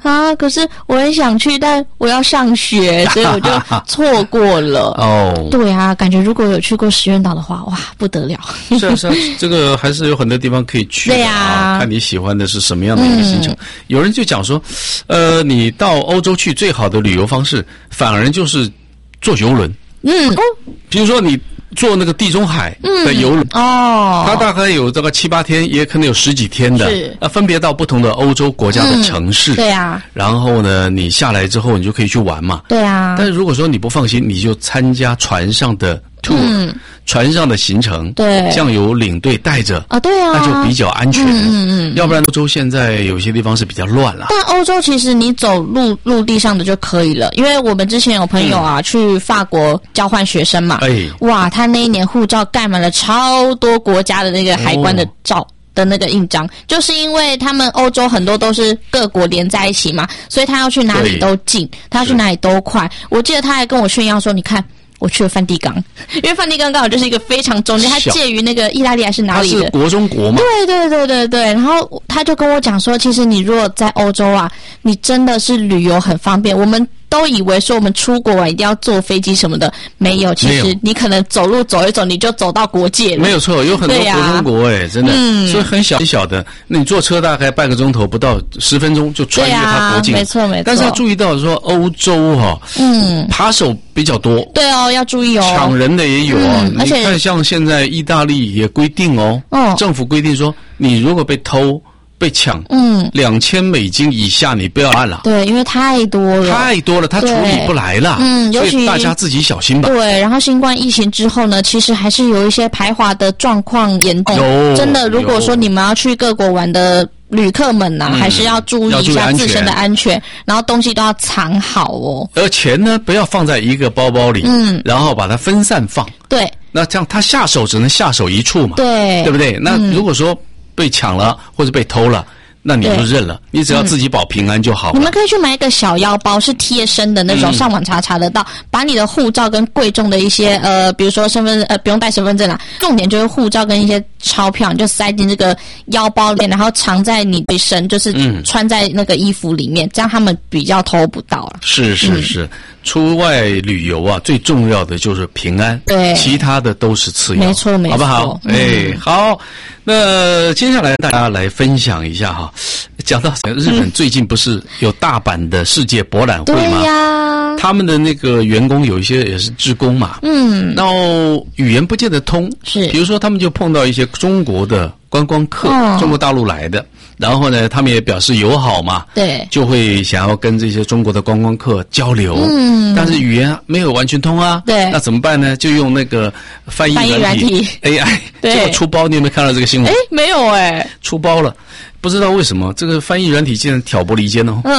啊，可是我很想去，但我要上学，所以我就错过了。 哦， 对啊，感觉如果有去过石原岛的话，哇，不得了。 是啊，是啊，这个还是有很多地方可以去的对啊， 看你喜欢的是什么样的一个行程。有人就讲说，你到欧洲去最好的旅游方式，反而就是坐邮轮。比如说你坐那个地中海的邮轮，它大概有这个7、8天，也可能有10几天的，分别到不同的欧洲国家的城市。 对啊。 然后呢，你下来之后，你就可以去玩嘛。 对啊。 但是如果说你不放心，你就参加船上的 tour，船上的行程， 对， 这样有领队带着啊，对啊， 那就比较安全。要不然欧洲现在有些地方是比较乱了。 但欧洲其实你走陆地上的就可以了，因为我们之前有朋友啊，去法国交换学生嘛，哇，他那一年护照盖满了超多国家的那个海关的照。的那个印章，就是因为他们欧洲很多都是各国连在一起嘛，所以他要去哪里都近，他要去哪里都快。我记得他还跟我炫耀说，你看我去了梵蒂冈，因为梵蒂冈刚好就是一个非常中间，它介于那个意大利还是哪里的， 它是国中国嘛。 对。然后他就跟我讲说，其实你如果在欧洲啊，你真的是旅游很方便。我们都以为说我们出国玩一定要坐飞机什么的，没有，其实你可能走路走一走，你就走到国界了。 没有错，有很多国中国真的，所以很小的，那你坐车大概半个钟头不到10分钟就穿越它国境。 没错。 但是要注意到说欧洲扒手比较多。 对哦，要注意哦。 抢人的也有而且你看像现在意大利也规定政府规定说，你如果被偷被抢，$2000以下你不要按了。 对，因为太多了， 他处理不来了。所以大家自己小心吧。 对，然后新冠疫情之后呢，其实还是有一些排华的状况严重。真的，如果说你们要去各国玩的旅客们呐，还是要注意一下自身的安全，然后东西都要藏好哦。 而钱呢，不要放在一个包包里，然后把它分散放。 对， 那这样他下手只能下手一处嘛。 对不对？那如果说被抢了或者被偷了，那你就认了，你只要自己保平安就好了。 你们可以去买一个小腰包，是贴身的那种，上网查得到。把你的护照跟贵重的一些比如说不用带身份证啦，重点就是护照跟一些钞票，你就塞进这个腰包里，然后藏在你随身，就是穿在那个衣服里面，这样他们比较偷不到了。 是，出外旅游啊，最重要的就是平安， 对， 其他的都是次要。 没错， 好不好？好。那接下来大家来分享一下哈，讲到日本最近不是有大阪的世界博览会吗？ 对呀， 他们的那个员工有一些也是志工嘛，然后语言不见得通，比如说他们就碰到一些中国的观光客，中国大陆来的。然后呢，他们也表示友好嘛， 对， 就会想要跟这些中国的观光客交流，但是语言没有完全通啊， 对， 那怎么办呢？就用那个翻译软体 AI， 结果出包，你有没有看到这个新闻？ 没有出包了，不知道为什么这个翻译软体竟然挑拨离间哦，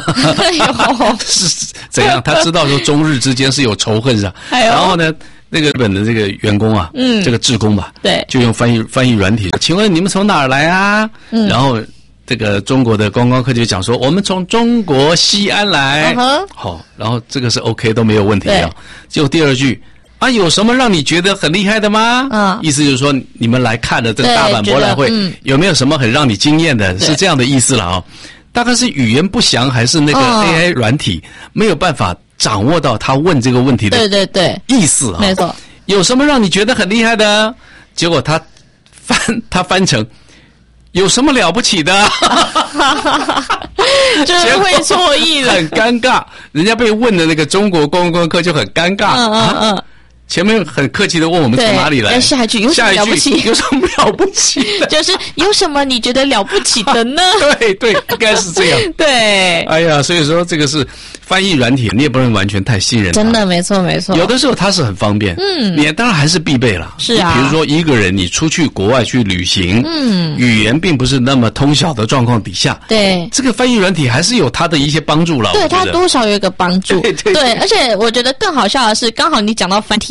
是怎样？他知道说中日之间是有仇恨是吧？然后呢？那个日本的这个员工啊，这个志工吧， 对， 就用翻译软体，请问你们从哪儿来啊？然后这个中国的观光客就讲说，我们从中国西安来。好，然后这个是 OK 都没有问题啊。结果第二句啊，有什么让你觉得很厉害的吗？意思就是说你们来看的这个大阪博览会，有没有什么很让你惊艳的？是这样的意思了啊。大概是语言不详，还是那个 AI 软体没有办法掌握到他问这个问题的意思啊？ 没错。 有什么让你觉得很厉害的？结果他翻成有什么了不起的？ 就是会错意了， 很尴尬。人家被问的那个中国观光客就很尴尬。前面很客气的问我们从哪里来， 下一句有什么了不起？ 有什么了不起的？ 就是有什么你觉得了不起的呢？ 对，应该是这样。 对， 哎呀，所以说这个是翻译软体，你也不能完全太信任它。 真的，没错。 有的时候它是很方便，你当然还是必备了。 是啊， 比如说一个人你出去国外去旅行，语言并不是那么通晓的状况底下， 对， 这个翻译软体还是有它的一些帮助了。 对，它多少有一个帮助。 对， 而且我觉得更好笑的是，刚好你讲到繁体。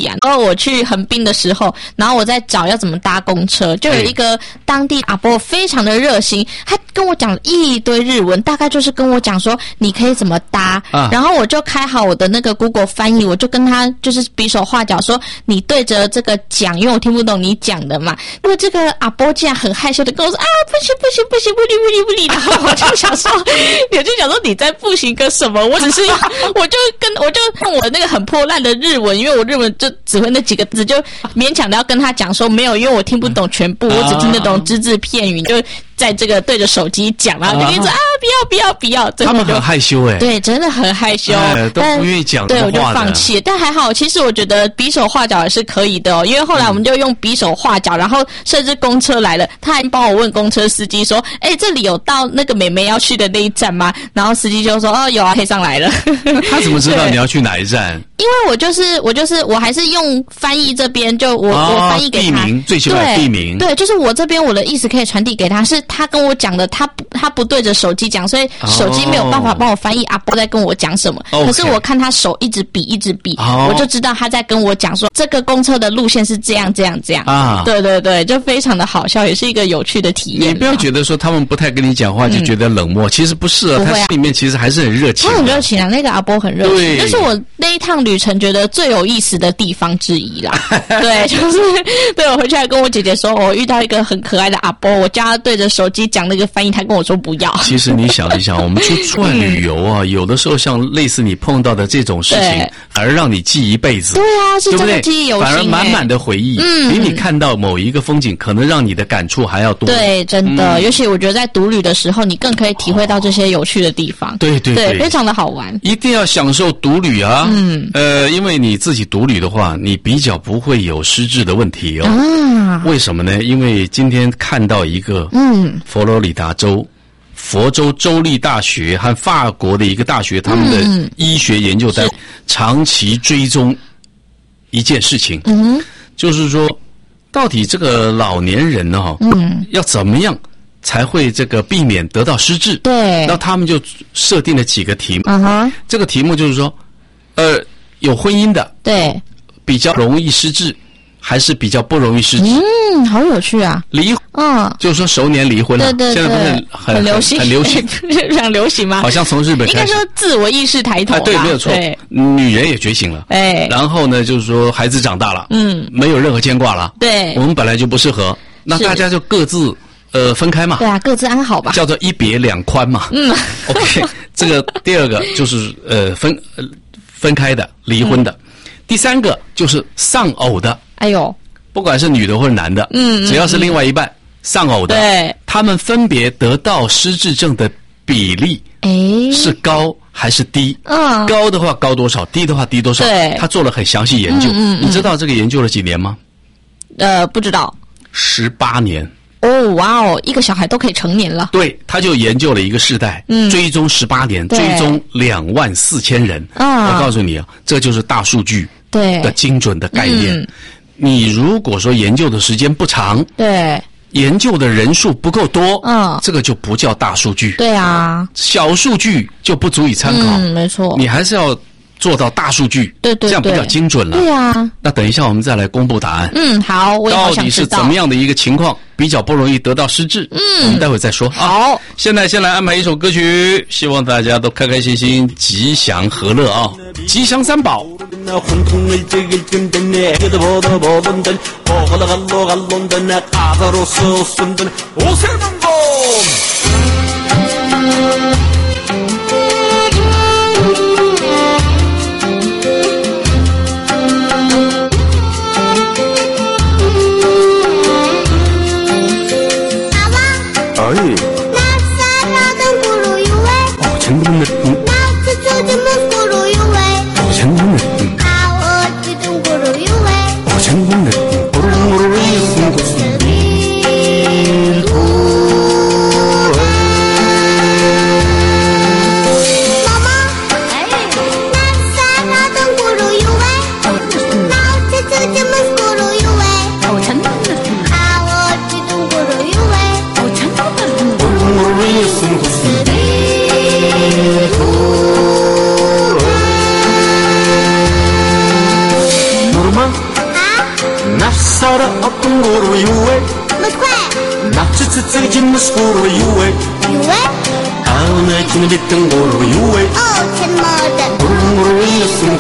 题啊。然后我去横滨的时候，然后我在找要怎么搭公车，就有一个当地阿伯非常的热心，他跟我讲了一堆日文，大概就是跟我讲说你可以怎么搭，然后我就开好我的那个 Google 翻译，我就跟他就是比手画脚说你对着这个讲，因为我听不懂你讲的嘛。因为这个阿伯竟然很害羞的跟我说啊不行，不理，然后我就想说你在不行个什么？我就用我那个很破烂的日文，因为我日文就只会那几个字，就勉强的要跟他讲说没有，因为我听不懂全部，我只听得懂只字片语，就在这个对着手机讲，然后就一直不要， 他们很害羞对，真的很害羞， 都不愿意讲的话的。 对，我就放弃了。但还好，其实我觉得比手画脚也是可以的哦，因为后来我们就用比手画脚，然后甚至公车来了，他还帮我问公车司机说：“这里有到那个妹妹要去的那一站吗？”然后司机就说：“哦，有啊，可以上来了。” 他怎么知道你要去哪一站？ 因为我还是用翻译这边，就我翻译给他， 地名最喜欢地名， 对，就是我这边我的意思可以传递给他，是他跟我讲的，他不对着手机讲，所以手机没有办法帮我翻译阿伯在跟我讲什么。可是我看他手一直比，我就知道他在跟我讲说这个公车的路线是这样啊。对，就非常的好笑，也是一个有趣的体验。 你不要觉得说他们不太跟你讲话就觉得冷漠，其实不是啊，他心里面其实还是很热情。 他很热情啊，那个阿伯很热情，这是我那一趟旅程觉得最有意思的地方之一啦。对，就是对我回去还跟我姐姐说，我遇到一个很可爱的阿伯，我叫他对着手机讲那个翻译，他跟我说不要。 其实你想一想，我们出外旅游啊，有的时候像类似你碰到的这种事情，反而让你记一辈子。 对啊，是真的记忆犹新， 反而满满的回忆，比你看到某一个风景，可能让你的感触还要多。 对，真的，尤其我觉得在独旅的时候，你更可以体会到这些有趣的地方。 对， 非常的好玩。 一定要享受独旅啊！因为你自己独旅的话，你比较不会有失智的问题哦。为什么呢？因为今天看到一个佛罗里达州佛州州立大学和法国的一个大学，他们的医学研究在长期追踪一件事情，就是说，到底这个老年人呢，要怎么样才会这个避免得到失智？ 对， 那他们就设定了几个题目。这个题目就是说，有婚姻的， 对， 比较容易失智，还是比较不容易失智？ 好有趣啊！ 离婚，就是说熟年离婚了， 对， 现在不是很流行，很流行， 非常流行吗？ 好像从日本开始， 应该说自我意识抬头， 对，没有错，女人也觉醒了，然后呢，就是说孩子长大了，没有任何牵挂了，对，我们本来就不适合，那大家就各自分开嘛， 对啊，各自安好吧， 叫做一别两宽嘛，OK， 这个第二个就是分开的离婚的，第三个就是丧偶的，哎呦。不管是女的或者男的，只要是另外一半丧偶的，对，他们分别得到失智症的比例，是高还是低？高的话高多少？低的话低多少？对，他做了很详细研究。你知道这个研究了几年吗？ 不知道。 18年。 哦，哇哦，一个小孩都可以成年了。 对，他就研究了一个世代，追踪18年，追踪24000人。我告诉你啊，这就是大数据的精准的概念。你如果说研究的时间不长，对，研究的人数不够多，这个就不叫大数据。对啊，小数据就不足以参考。没错，你还是要做到大数据，对，这样比较精准了。对啊，那等一下我们再来公布答案。好，我也好想知道到底是怎么样的一个情况比较不容易得到失智。我们待会再说。好，现在先来安排一首歌曲，希望大家都开开心心、吉祥和乐啊！吉祥三宝。 Oh 유에 낙지 찌찌기 무스고로 유에 아우네 진을 빗던 고로 유에 고루고루 이었음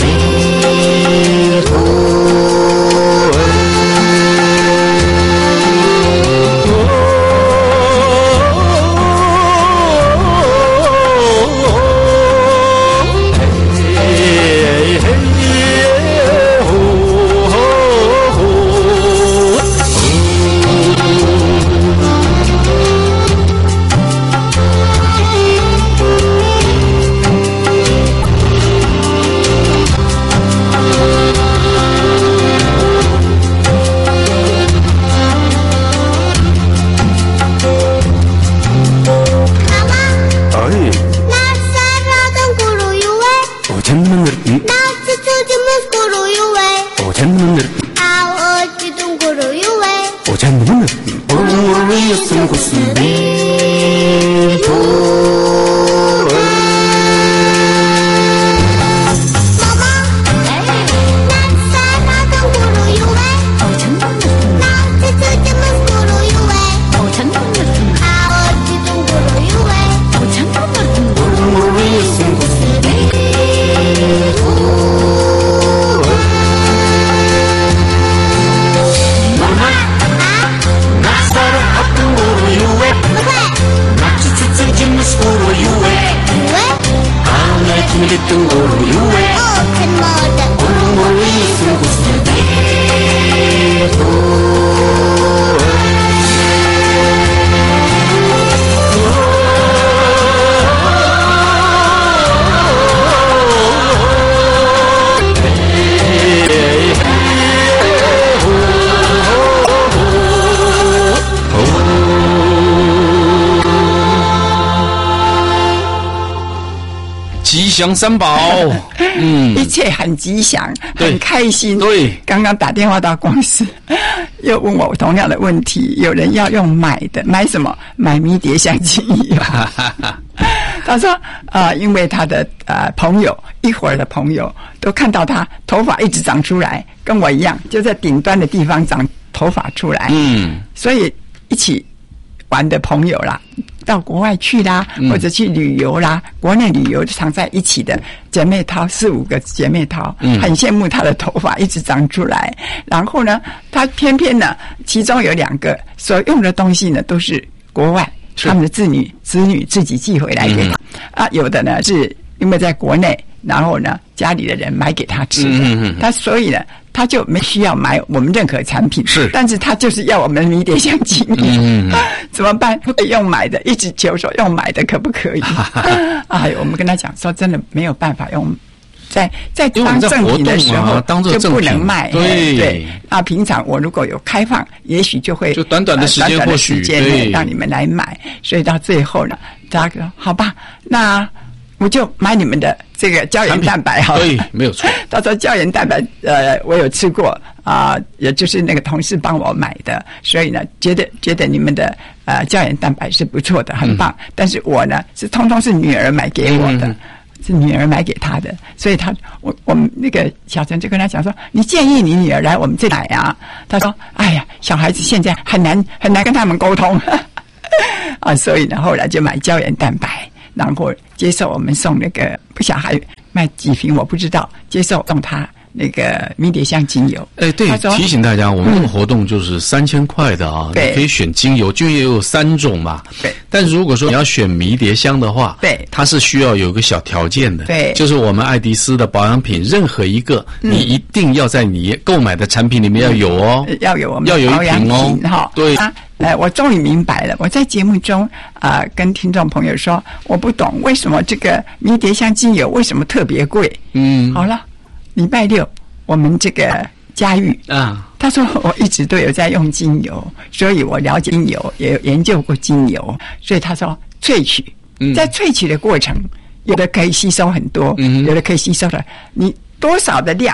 吉祥三宝， 一切很吉祥，很开心。 对， 刚刚打电话到公司，又问我同样的问题，有人要用买的，买什么？买迷迭香精油。他说因为他的朋友，一会儿的朋友都看到他头发一直长出来，跟我一样，就在顶端的地方长头发出来。所以一起玩的朋友啦，到国外去啦，或者去旅游啦，国内旅游常在一起的姐妹淘，4-5个姐妹淘，很羡慕她的头发一直长出来。然后呢，她偏偏呢，其中有2个所用的东西呢，都是国外他们的子女自己寄回来给她有的呢是因为在国内，然后呢家里的人买给她吃的，她所以呢。他就没需要买我们任何产品，但是他就是要我们迷迭香精油，怎么办？不可以用买的，一直求说用买的可不可以？我们跟他讲说，真的没有办法用，在当正品的时候就不能卖，对。平常我如果有开放，也许就会就短短的时间，或许让你们来买。所以到最后呢，大家说好吧，那我就买你们的这个胶原蛋白哈， 对，没有错。 他说胶原蛋白，我有吃过也就是那个同事帮我买的，所以呢，觉得你们的胶原蛋白是不错的，很棒。但是我呢，通通是女儿买给我的，是女儿买给她的，所以我们那个小陈就跟他讲说，你建议你女儿来我们这来啊？他说，哎呀，小孩子现在很难跟他们沟通所以呢，后来就买胶原蛋白。然后接受我们送那个不晓得还卖几瓶我不知道，接受送他那个迷迭香精油。 对，提醒大家，我们这个活动就是3000块的啊，你可以选精油，精油有3种嘛。 对。 但如果说你要选迷迭香的话， 对， 它是需要有个小条件的。 对。 就是我们爱迪斯的保养品任何一个，你一定要在你购买的产品里面要有哦， 要有我们要有一瓶哦。对。 我终于明白了。我在节目中跟听众朋友说，我不懂为什么这个迷迭香精油为什么特别贵。好了，礼拜6我们这个佳玉他说我一直都有在用精油，所以我了解精油，也有研究过精油，所以他说萃取，在萃取的过程，有的可以吸收很多，有的可以吸收了你多少的量。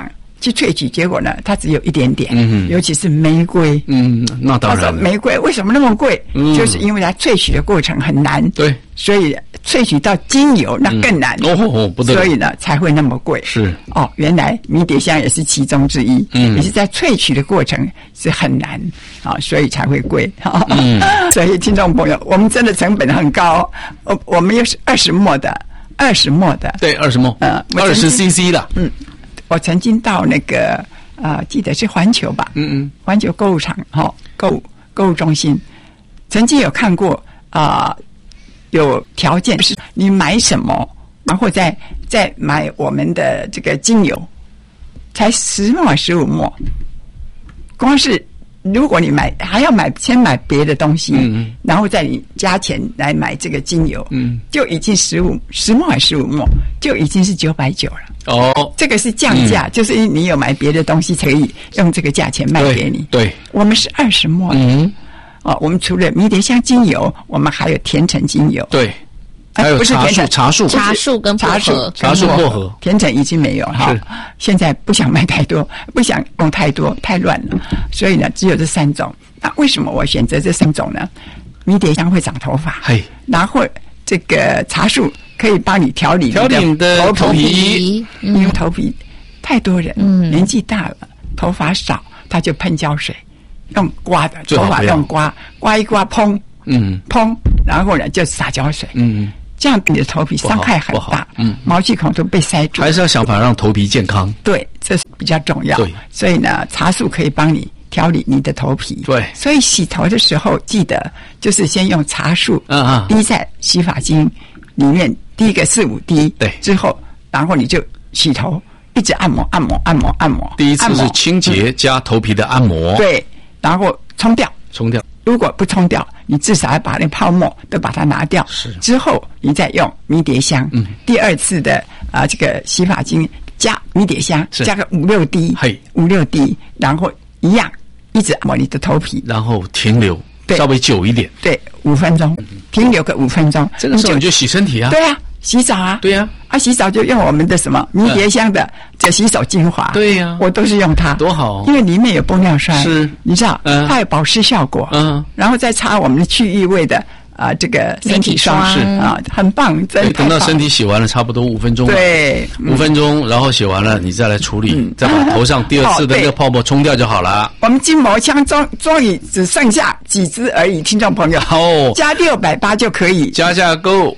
去萃取，结果呢，它只有一点点。尤其是玫瑰。 那当然。 玫瑰为什么那么贵？就是因为它萃取的过程很难。 对。 所以萃取到精油那更难。 不得了。 所以呢才会那么贵。 是。 原来迷迭香也是其中之一。也是在萃取的过程是很难所以才会贵。所以听众朋友，我们真的成本很高。我们又是20末的。 对，20末。20 cc 的。 我曾经到那个记得是环球吧。环球购物场购物中心，曾经有看过有条件是你买什么，然后再买我们的这个精油，才10末15末，光是如果你还要先买别的东西，然后再你加钱来买这个精油，就已经10末还15末，就已经是990了。这个是降价，就是你有买别的东西才可以用这个价钱卖给你。 对， 我们是20末的。我们除了迷迭香精油，我们还有甜橙精油。 对，还有茶树跟薄荷。 茶树薄荷， 甜橙已经没有哈。现在不想卖太多，不想用太多，太乱了。所以呢，只有这3种。那为什么我选择这3种呢？迷迭香会长头发，然后这个茶树可以帮你调理你的头皮，因为头皮太多人年纪大了，头发少，他就喷胶水。用刮的头发用刮一刮蓬，然后呢就撒胶水，这样你的头皮伤害很大，毛细孔都被塞住。 还是要想法让头皮健康。 对，这是比较重要。 对， 所以呢，茶树可以帮你调理你的头皮。 对， 所以洗头的时候记得就是先用茶树滴在洗发精里面，滴个4、5滴， 对， 之后然后你就洗头，一直按摩。 第一次是清洁加头皮的按摩。 对。然后冲掉，如果不冲掉，你至少要把那泡沫都把它拿掉。 是。 之后你再用迷迭香，第2次的这个洗发精加迷迭香，加个5、6滴，5、6滴，然后一样一直按摩你的头皮， 然后停留稍微久一点， 对，5分钟，停留个5分钟。 这个时候你就洗身体啊。 对啊。洗澡啊， 对呀， 洗澡就用我们的什么迷迭香的这洗手精华， 对呀， 我都是用它， 多好， 因为里面有玻尿酸， 是， 你知道，它有保湿效果，然后再擦我们的去异味的这个身体霜， 是很棒，真的。 等到身体洗完了，差不多5分钟， 对 ，5分钟，然后洗完了，你再来处理，再把头上第2次的那个泡沫冲掉就好了。 我们筋膜枪终于只剩下几支而已，听众朋友，加680就可以， 加价购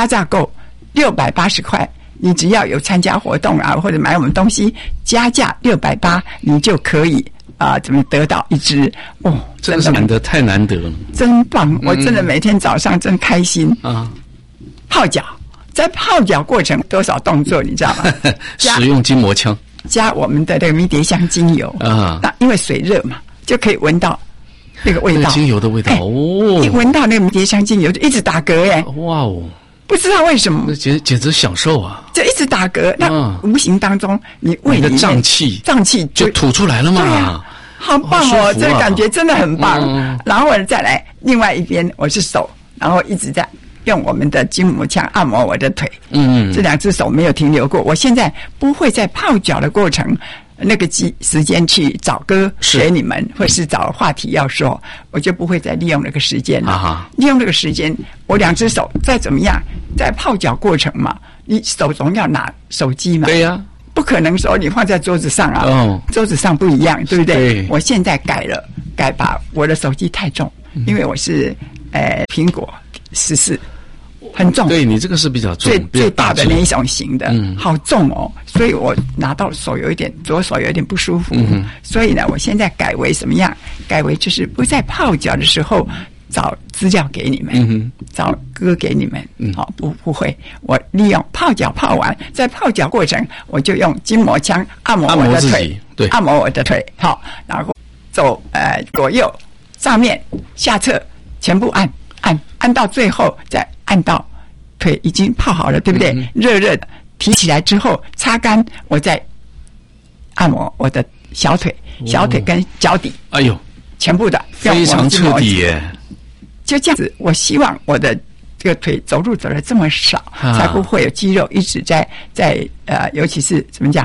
680块，你只要有参加活动或者买我们东西，加价680，你就可以怎么得到一支真是难得，太难得了， 真棒！我真的每天早上真开心泡脚，在泡脚过程多少动作你知道吗？ 使用筋膜枪， 加我们的这个迷迭香精油那因为水热嘛，就可以闻到那个味道， 精油的味道一闻到那个迷迭香精油就一直打嗝哇哦！ 不知道为什么， 简直享受啊！ 就一直打嗝，那无形当中你胃里的胀气就吐出来了嘛。 对啊，好棒这个感觉真的很棒。然后再来另外一边，我是手，然后一直在用我们的筋膜枪按摩我的腿。这2只手没有停留过。我现在不会在泡脚的过程那个时间去找歌给你们，或是找话题要说，我就不会再利用那个时间了。利用这个时间，我2只手再怎么样，在泡脚过程嘛，你手总要拿手机嘛。 对呀， 不可能说你放在桌子上桌子上不一样，对不对？ 对。 我现在改把我的手机太重，因为我是苹果14。很重， 对你这个是比较重， 最大的那一种型的，好重所以我拿到手左手有一点不舒服，所以呢，我现在改为什么样？改为就是不在泡脚的时候找资料给你们，找歌给你们，不会，我利用泡脚泡完，在泡脚过程，我就用筋膜枪按摩我的腿， 对， 按摩我的腿，然后走左右、上面、下侧，全部按到最后再。按到腿已经泡好了，对不对？热热的，提起来之后擦干，我再按摩我的小腿跟脚底。哎呦，全部的非常彻底耶！ 就这样子，我希望我的这个腿走路走得这么少，才不会有肌肉一直在尤其是怎么讲，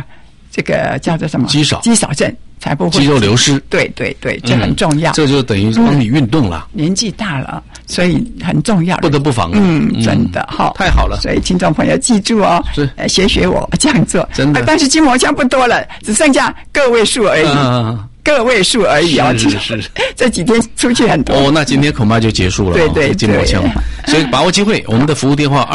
这个叫做什么？ 肌少症才不会肌肉流失。 对对对，这很重要。 这就等于帮你运动了。 年纪大了，所以很重要， 不得不防。 真的好， 太好了。 所以听众朋友记住哦，是学我这样做。 真的。 但是筋膜枪不多了，只剩下个位数而已。个位数而已哦， 是这几天出去很多哦，那今天恐怕就结束了。 对， 筋膜枪，所以把握机会，我们的服务电话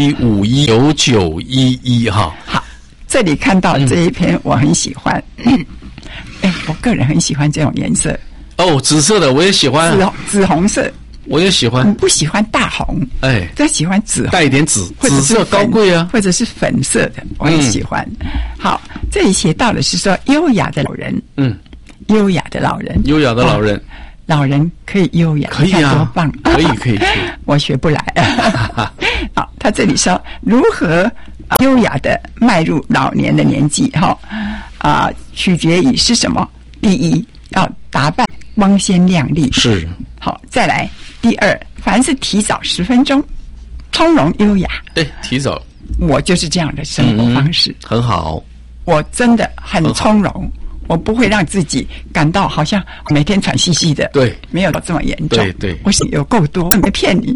27519911哈。 好，这里看到这一篇我很喜欢，我个人很喜欢这种颜色。 哦，紫色的我也喜欢， 紫红色我也喜欢。 不喜欢大红，只喜欢紫红， 带一点紫，紫色高贵啊， 或者是粉色的，我很喜欢。好，这里写到的是说优雅的老人，优雅的老人，老人可以优雅， 可以啊， 多棒！ 可以， 我学不来。好，他这里说如何优雅的迈入老年的年纪，取决于是什么？第一，要打扮光鲜亮丽， 是。 好，再来，第二，凡是提早10分钟，从容优雅。 提早， 我就是这样的生活方式， 很好。 我真的很从容。我不会让自己感到好像每天喘兮兮的， 对， 没有这么严重。 对， 我是有够多，没骗你。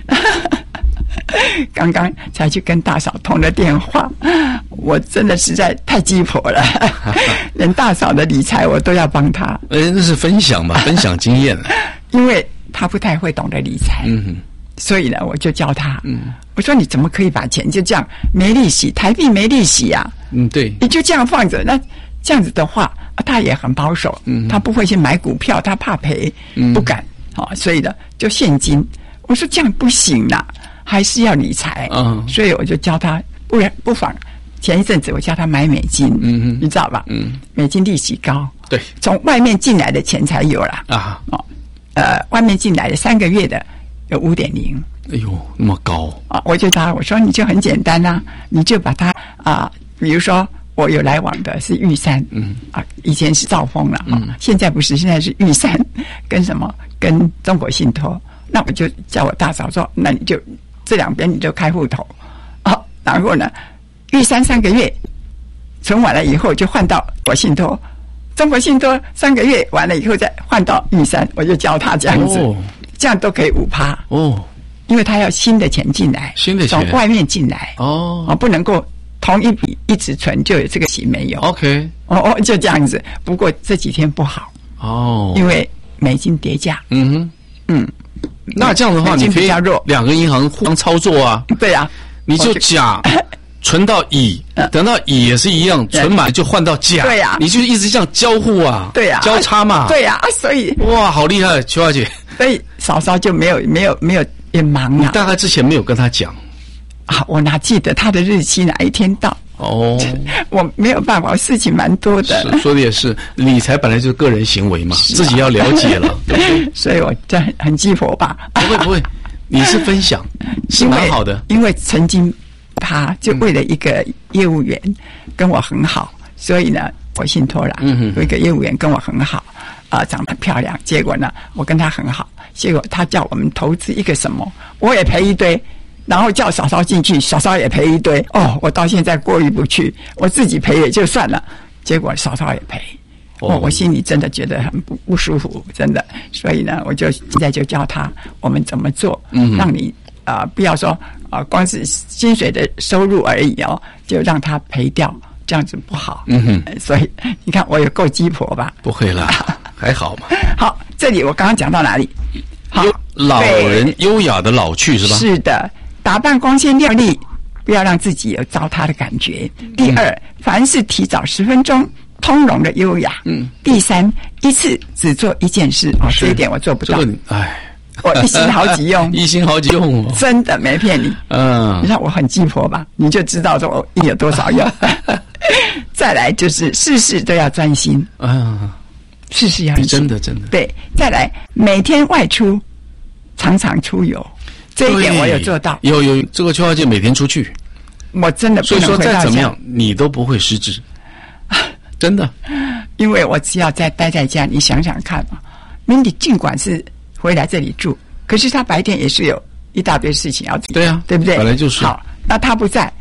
刚刚才去跟大嫂通了电话，我真的实在太鸡婆了，连大嫂的理财我都要帮她。 那是分享嘛，分享经验。 因为她不太会懂得理财，所以呢，我就教她。我说你怎么可以把钱就这样没利息，台币没利息啊？ 对， 你就这样放着那。这样子的话，他也很保守，他不会去买股票，他怕赔，不敢，所以呢，就现金。我说这样不行啦，还是要理财，所以我就教他，不妨前一阵子我教他买美金，你知道吧？美金利息高， 对， 从外面进来的钱才有啦，外面进来的3个月的有5.0， 哎呦，那么高啊！我说你就很简单啦，你就把它比如说。我有来往的是玉山，以前是兆丰了，现在不是，现在是玉山跟什么跟中国信托，那我就叫我大嫂说，那你就这两边你就开户头，然后呢，玉山3个月存完了以后就换到我信托，中国信托3个月完了以后再换到玉山，我就教他这样子，这样都可以5%哦，因为他要新的钱进来，从外面进来不能够。同一笔一直存就有这个息没有 ？OK， 就这样子。不过这几天不好因为美金跌价。 那这样的话，你可以2个银行互相操作啊。 对啊， 你就甲存到乙，等到乙也是一样，存满就换到甲。 对呀， 你就一直这样交互啊。 对呀， 交叉嘛。 对呀，所以哇，好厉害，邱小姐。 所以嫂嫂就没有也忙啊。 你大概之前没有跟他讲。 我哪记得他的日期哪一天到？我没有办法，事情蛮多的。 说的也是，理财本来就是个人行为嘛，自己要了解了，对不对？ 所以我这很鸡婆吧？ 不会，你是分享，是蛮好的。 因为曾经他就为了一个业务员跟我很好，所以呢，我信托了。有一个业务员跟我很好，长得漂亮，结果呢，我跟他很好，结果他叫我们投资一个什么，我也赔一堆。然后叫嫂嫂进去，嫂嫂也赔一堆。我到现在过意不去，我自己赔也就算了，结果嫂嫂也赔。我心里真的觉得很不舒服，真的。所以呢，我就现在就教他我们怎么做，让你不要说光是薪水的收入而已就让他赔掉，这样子不好。所以你看我有够鸡婆吧？ 不会啦，还好嘛。 好，这里我刚刚讲到哪里？好， 老人优雅的老去是吧？ 是的。打扮光鲜亮丽，不要让自己有糟蹋的感觉。第二，凡事提早10分钟，通融的优雅。第三，一次只做一件事这一点我做不到。我一心好几用， 一心好几用真的没骗你。你看我很鸡婆吧，你就知道说我有多少用。再来就是事事都要专心事事要真的对。再来每天外出，常常出游。这一点我有做到。 有这个邱小姐每天出去， 我真的不能回到家。 所以说再怎么样，你都不会失职，真的。 因为我只要待在家，你想想看嘛，Mindy 尽管是回来这里住，可是他白天也是有一大堆事情要做。 对啊， 对不对？ 本来就是。 好，那他不在，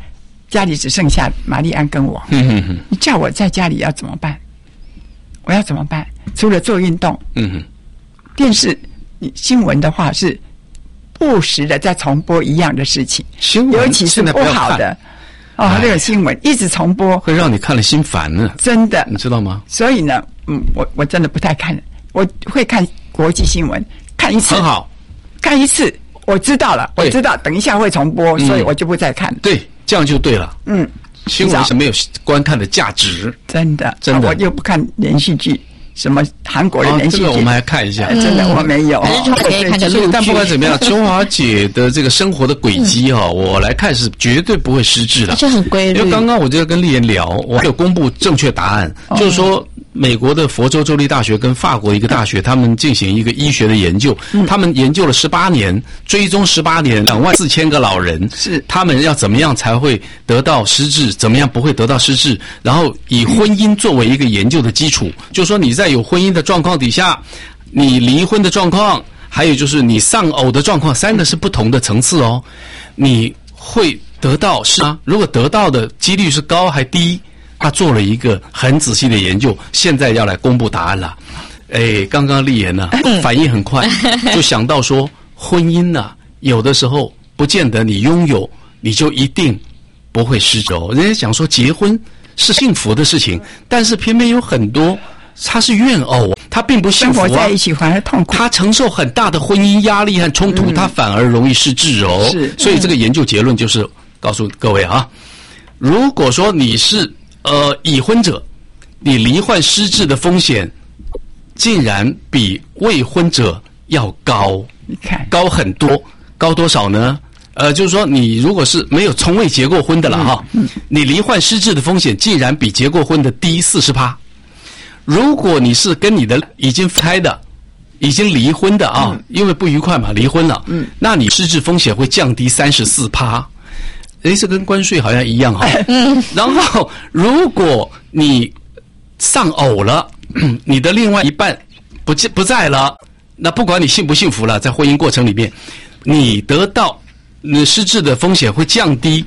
家里只剩下玛丽安跟我，你叫我在家里要怎么办？我要怎么办？除了做运动，电视新闻的话是不时的在重播一样的事情，尤其是不好的那个新闻一直重播， 会让你看了心烦呢。真的，你知道吗？ 所以呢，我真的不太看，我会看国际新闻，看一次很好， 看一次我知道了，我知道等一下会重播，所以我就不再看。 对，这样就对了。新闻是没有观看的价值， 真的。我又不看连续剧，什么韩国的连续剧， 这个我们还看一下。 真的我没有。 但不管怎么样，秋华姐的这个生活的轨迹我来看是绝对不会失智的， 而且很规律。 因为刚刚我就在跟丽妍聊，我还有公布正确答案，就是说美国的佛州州立大学跟法国一个大学，他们进行一个医学的研究，他们研究了18年，追踪18年，24000个老人，是他们要怎么样才会得到失智，怎么样不会得到失智，然后以婚姻作为一个研究的基础，就是说你在有婚姻的状况底下，你离婚的状况，还有就是你丧偶的状况，3个是不同的层次哦，你会得到是吗？如果得到的几率是高还低？他做了一个很仔细的研究，现在要来公布答案了。刚刚丽妍呢反应很快，就想到说婚姻呢，有的时候不见得你拥有你就一定不会失智。人家讲说结婚是幸福的事情，但是偏偏有很多他是怨偶，他并不幸福生活在一起反而痛苦， 他承受很大的婚姻压力和冲突，他反而容易失智所以这个研究结论就是告诉各位如果说你是已婚者，你罹患失智的风险竟然比未婚者要高， 你看高很多，高多少呢？就是说你如果是没有从未结过婚的了你罹患失智的风险竟然比结过婚的低40%。如果你是跟你的已经分开的，已经离婚的因为不愉快嘛，离婚了，那你失智风险会降低34%。这跟关税好像一样然后如果你丧偶了，你的另外一半不在了，那不管你幸不幸福了，在婚姻过程里面，你得到失智的风险会降低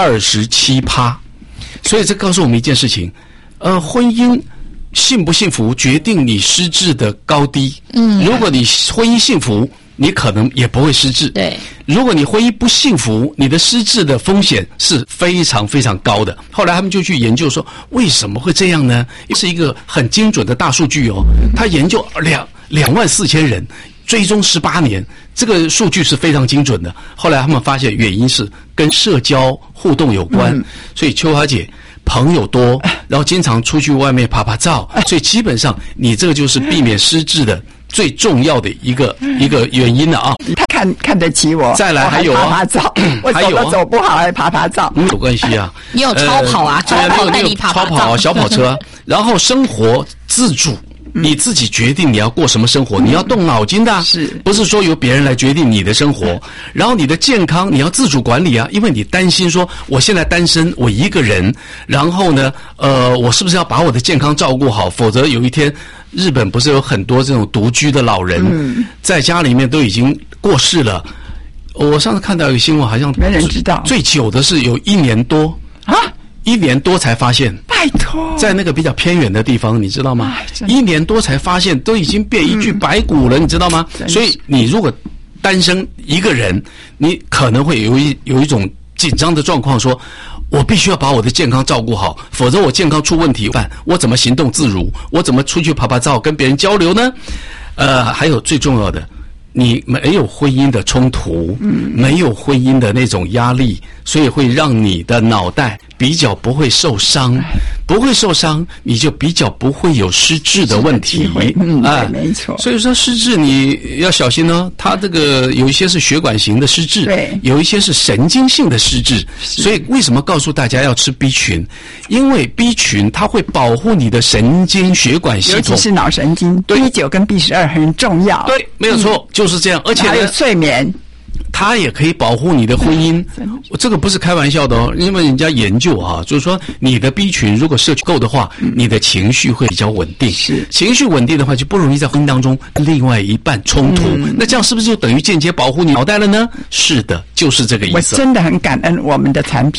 27%。所以这告诉我们一件事情，婚姻幸不幸福决定你失智的高低。如果你婚姻幸福，你可能也不会失智。 对， 如果你婚姻不幸福，你的失智的风险是非常非常高的。后来他们就去研究说，为什么会这样呢？是一个很精准的大数据他研究24000人，追踪18年，这个数据是非常精准的。后来他们发现原因是跟社交互动有关。所以秋华姐朋友多，然后经常出去外面拍照，所以基本上你这个就是避免失智的最重要的一个原因了他看得起我， 再来还有拍照，我走都走不好还拍照， 有关系你有超跑超跑带你超跑小跑车然后生活自主，你自己决定你要过什么生活，你要动脑筋的是不是说由别人来决定你的生活？然后你的健康你要自主管理因为你担心说我现在单身，我一个人，然后呢我是不是要把我的健康照顾好，否则有一天日本不是有很多这种独居的老人在家里面都已经过世了。我上次看到一个新闻，好像没人知道， 最久的是有1年多1年多才发现， 拜托， 在那个比较偏远的地方，你知道吗？1年多才发现，都已经变一具白骨了，你知道吗？所以你如果单身一个人，你可能会有一种紧张的状况，说我必须要把我的健康照顾好，否则我健康出问题，我怎么行动自如？我怎么出去拍照跟别人交流呢？还有最重要的，你没有婚姻的冲突，没有婚姻的那种压力，所以会让你的脑袋比较不会受伤，不会受伤，你就比较不会有失智的问题。 没错。 所以说失智你要小心它这个有一些是血管型的失智， 对， 有一些是神经性的失智。所以为什么告诉大家要吃 B 群？因为 B 群它会保护你的神经血管系统， 尤其是脑神经。B9 跟 B12 很重要。 对，没有错，就是这样。而且还有睡眠。 它也可以保护你的婚姻，这个不是开玩笑的因为人家研究就是说你的 B 群如果摄取够的话，你的情绪会比较稳定， 是情绪稳定的话就不容易在婚姻当中跟另外一半冲突，那这样是不是就等于间接保护你脑袋了呢？是的，就是这个意思。 我真的很感恩我们的产品，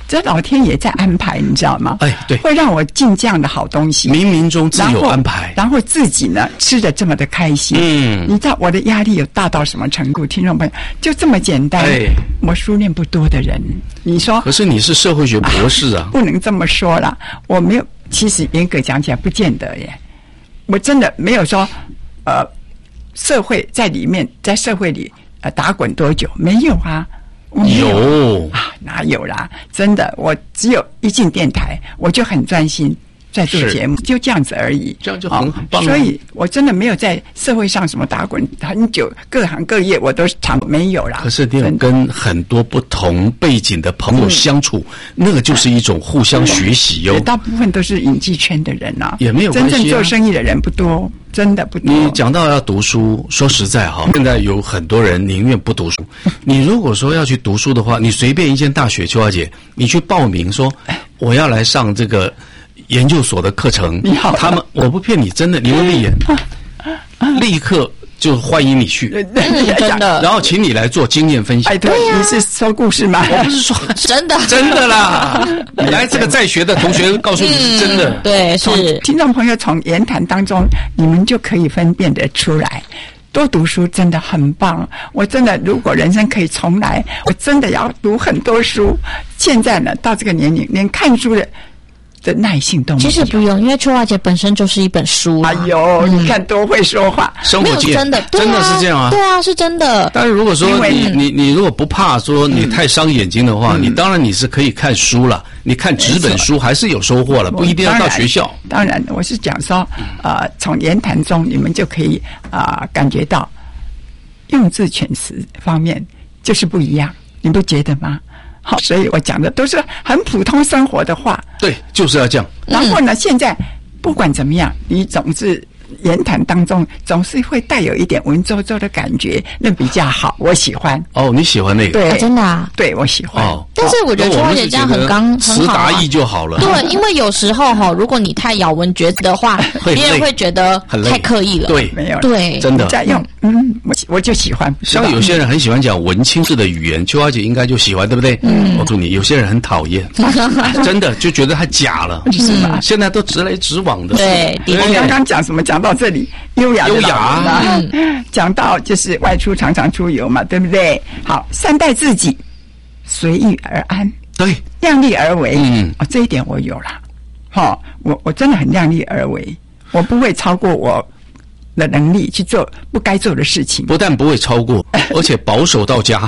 这老天爷在安排，你知道吗？ 哎，对， 会让我进这样的好东西， 冥冥中自有安排。 然后自己呢吃得这么的开心，你知道我的压力有大到什么程度？听众朋友，就这么简单。我书念不多的人，你说？ 可是你是社会学博士啊， 不能这么说啦。我没有，其实严格讲起来不见得耶。我真的没有说，社会在里面，在社会里打滚多久？没有啊。 有啊，哪有啦？真的，我只有一进电台，我就很专心在做节目，就这样子而已。 这样就很棒啊。 所以我真的没有在社会上什么打滚很久，各行各业我都常没有啦。 可是你有跟很多不同背景的朋友相处，那个就是一种互相学习哟。 大部分都是影剧圈的人啊， 也没有关系啊。 真正做生意的人不多。真的不多。 你讲到要读书，说实在哈，现在有很多人宁愿不读书。你如果说要去读书的话，你随便一间大学，秋华姐，你去报名说我要来上这个研究所的课程，他们我不骗你，真的，你问立言，立刻就欢迎你去， 真的。 然后请你来做经验分享。 哎，对，你是说故事吗？ 我不是说真的， 真的啦。你来这个在学的同学告诉你是真的。 对，是听众朋友从言谈当中，你们就可以分辨得出来。多读书真的很棒，我真的如果人生可以重来，我真的要读很多书。现在呢，到这个年龄，连看书的耐性都没有。 其实不用，因为秋华姐本身就是一本书。 哎呦，你看多会说话， 生活界真的真的是这样啊。 对啊，是真的。 但是如果说你如果不怕说你太伤眼睛的话，你当然你是可以看书了，你看纸本书还是有收获了，不一定要到学校。 当然，我是讲说，从言谈中你们就可以感觉到用字遣词方面就是不一样，你不觉得吗？好，所以我讲的都是很普通生活的话。 对，就是要这样。 然后呢，现在不管怎么样，你总是言谈当中总是会带有一点文绉绉的感觉，那比较好，我喜欢。 哦，你喜欢那个？ 对， 真的啊。 对，我喜欢。 哦， 但是我觉得秋华姐这样很刚， 词达意就好了。 对，因为有时候哈，如果你太咬文嚼字的话，别人会觉得太刻意了。 对， 没有， 对， 真的。 在用，我就喜欢。 像有些人很喜欢讲文青式的语言，秋华姐应该就喜欢，对不对？我祝你，有些人很讨厌，真的就觉得他假了，现在都直来直往的。 对， 我刚刚讲什么？讲到这里，优雅，讲到就是外出常常出游嘛，对不对？好，善待自己，随遇而安， 对， 量力而为。这一点我有了。我真的很量力而为，我不会超过我的能力去做不该做的事情。 不但不会超过，而且保守到家。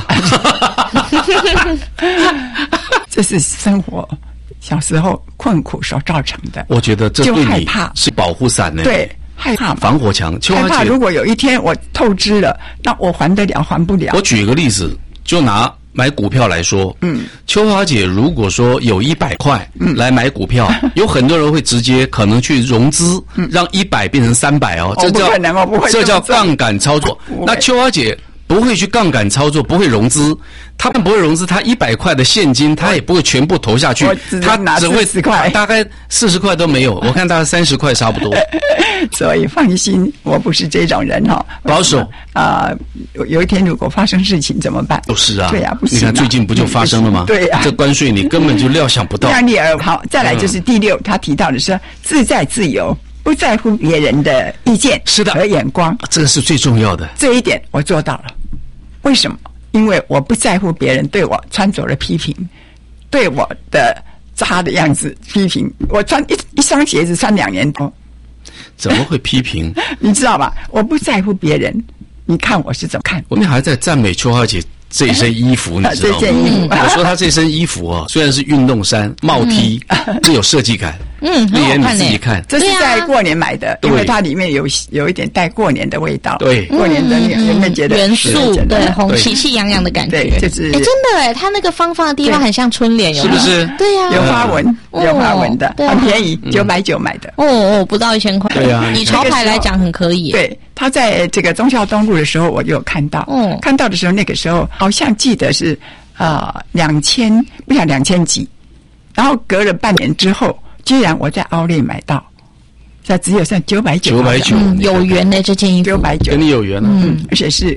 这是生活小时候困苦所造成的。 我觉得这对你是保护伞呢。 对，害怕防火墙。 害怕如果有一天我透支了，那我还得了还不了。 我举一个例子，就拿买股票来说，秋华姐如果说有100块来买股票，有很多人会直接可能去融资，让100变成300哦，这叫杠杆操作。那秋华姐不会去杠杆操作，不会融资，他们不会融资，他100块的现金，他也不会全部投下去，他只会 40块， 大概40块都没有，我看大概30块差不多。 所以放心，我不是这种人哈， 保守有一天如果发生事情怎么办？ 就是啊， 对啊，不行。 你看最近不就发生了吗？ 对啊， 这关税你根本就料想不到。 量力而好，再来就是第6，他提到的是自在自由。不在乎别人的意见是的和眼光， 这个是最重要的。 这一点我做到了。为什么？因为我不在乎别人对我穿着的批评，对我的渣的样子批评。我穿一双鞋子穿2年多， 怎么会批评？ 你知道吧？我不在乎别人，你看我是怎么看？ 我们还在赞美秋华姐这一身衣服，你知道吗？ 这件衣服， 我说她这身衣服虽然是运动衫、帽 T，是有设计感。 很好看。 你自己看， 这是在过年买的，因为它里面有一点带过年的味道。 对， 过年的人们觉得元素，对，红喜气洋洋的感觉。 对，就是真的它那个方的地方很像春联， 是不是？ 对呀， 有花纹的，很便宜，990买的。 不到1000块。 对呀， 以潮牌来讲很可以。 对，他在这个忠孝东路的时候，我就有看到。看到的时候，那个时候好像记得是2000，不晓得2000几，然后隔了半年之后。居然我在Outlet买到，这只有剩990。 990， 有缘的这件衣服 ，990， 跟你有缘了。 而且是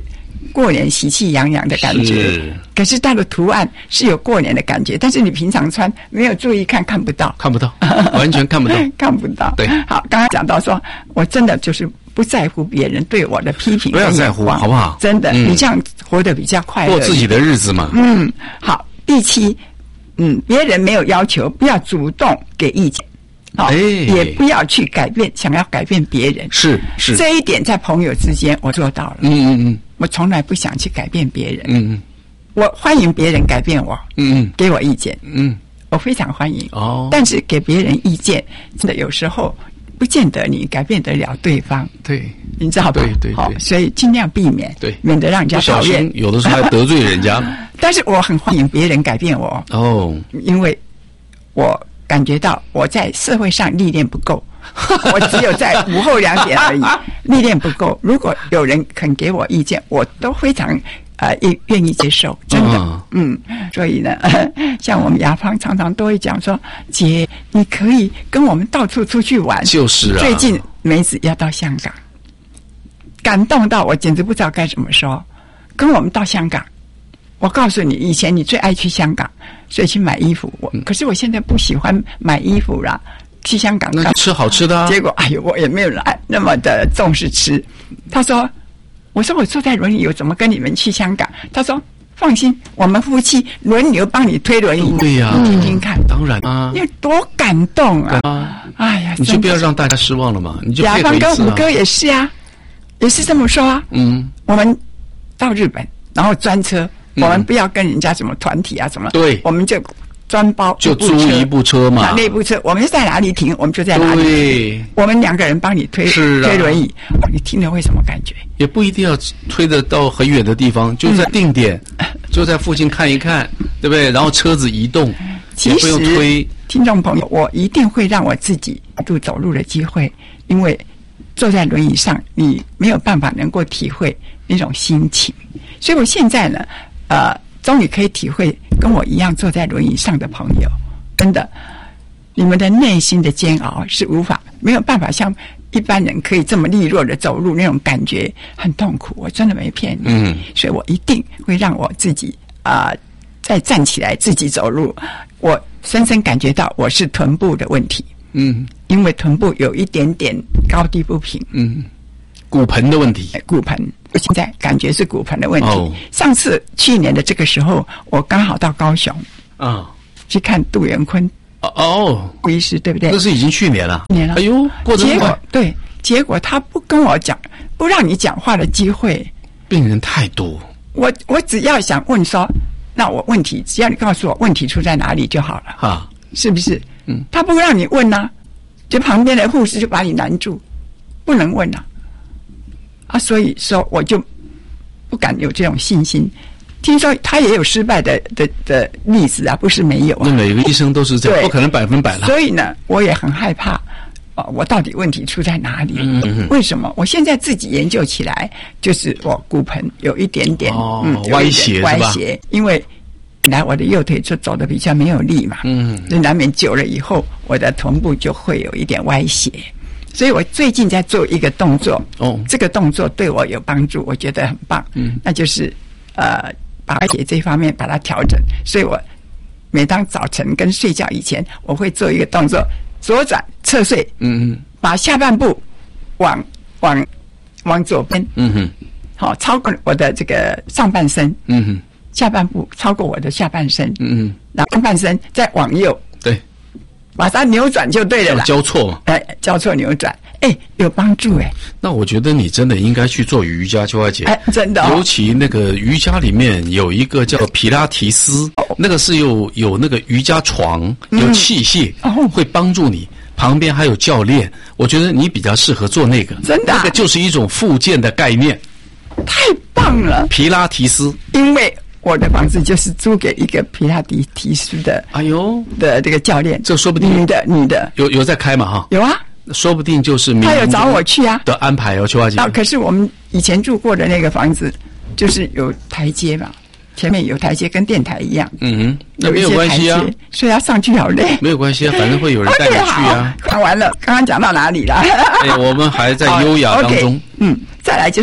过年喜气洋洋的感觉。可是它的图案是有过年的感觉，但是你平常穿没有注意看不到， 完全看不到， 看不到。对，好，刚刚讲到说，我真的就是不在乎别人对我的批评， 不要在乎，好不好？ 真的，你这样活得比较快乐， 过自己的日子嘛。 好。第7，别人没有要求，不要主动给意见。也不要去想要改变别人。是这一点在朋友之间我做到了。我从来不想去改变别人。我欢迎别人改变我。给我意见。我非常欢迎。但是给别人意见，真的有时候不见得你改变得了对方。对，你知道吧？对，所以尽量避免，免得让人家讨厌。 有的时候还得罪人家。 但是我很欢迎别人改变我。因为我感觉到我在社会上历练不够，我只有在午后2点而已，历练不够。如果有人肯给我意见，我都非常愿意接受，真的。所以呢，像我们雅芳常常都会讲说，姐，你可以跟我们到处出去玩。就是啊，最近梅子要到香港，感动到我简直不知道该怎么说。跟我们到香港，我告诉你，以前你最爱去香港，所以去买衣服。可是我现在不喜欢买衣服啦，去香港那吃好吃的。 结果我也没有那么的重视吃。我说我坐在轮椅，我怎么跟你们去香港？他说放心，我们夫妻轮流帮你推轮椅。 对呀， 听听看。 当然啊， 你多感动啊！哎呀， 你就不要让大家失望了嘛，你就配合一次啊。 雅芳跟五哥也是啊，也是这么说啊。我们到日本，然后专车。我们不要跟人家什么团体啊什么，对，我们就专包就租一部车嘛， 那部车我们在哪里停，我们就在哪里停。我们2个人帮你推轮椅，你听了会什么感觉？ 也不一定要推得到很远的地方，就在定点，就在附近看一看，对不对？然后车子移动，也不用推。 听众朋友，我一定会让我自己走路的机会，因为坐在轮椅上，你没有办法能够体会那种心情，所以我现在呢。终于可以体会跟我一样坐在轮椅上的朋友，真的，你们的内心的煎熬是没有办法像一般人可以这么利落的走路，那种感觉很痛苦。我真的没骗你，所以我一定会让我自己再站起来自己走路。我深深感觉到我是臀部的问题，因为臀部有一点点高低不平， 骨盆的问题， 骨盆。我现在感觉是骨盆的问题。上次去年的这个时候，我刚好到高雄去看杜元坤医师，对不对？ 那是已经去年了。哎呦，过得快。结果他不跟我讲，不让你讲话的机会。 病人太多。 我只要想问说，那我问题只要你告诉我问题出在哪里就好了，是不是？他不让你问啊，就旁边的护士就把你拦住，不能问所以说我就不敢有这种信心。听说他也有失败的例子啊，不是没有啊。 那每个医生都是这样，不可能100%了。 所以呢，我也很害怕我到底问题出在哪里？为什么？我现在自己研究起来，就是我骨盆有一点点歪斜， 因为本来我的右腿就走得比较没有力嘛，难免久了以后，我的臀部就会有一点歪斜。所以我最近在做一个动作，这个动作对我有帮助，我觉得很棒。那就是把歪斜这方面把它调整。所以我每当早晨跟睡觉以前，我会做一个动作，左转侧睡，把下半部往左边，好，超过我的这个上半身，下半部超过我的下半身，然后上半身再往右， 对。 把它扭转就对了啦， 交错嘛， 交错扭转，有帮助那我觉得你真的应该去做瑜伽，秋花姐， 真的尤其那个瑜伽里面有一个叫皮拉提斯，那个是有那个瑜伽床，有器械，会帮助你，旁边还有教练，我觉得你比较适合做那个， 真的， 那个就是一种复健的概念， 太棒了， 皮拉提斯， 因为。我的房子就是租给一个皮拉提斯的，的这个教练， 这说不定女的有在开嘛有啊， 说不定就是他有找我去啊的安排秋花姐。 可是我们以前住过的那个房子就是有台阶嘛，前面有台阶，跟电台一样。 那没有关系啊， 所以要上去好累。 没有关系啊，反正会有人带你去啊。 看完了，刚刚讲到哪里了？ 我们还在优雅当中。 再来就是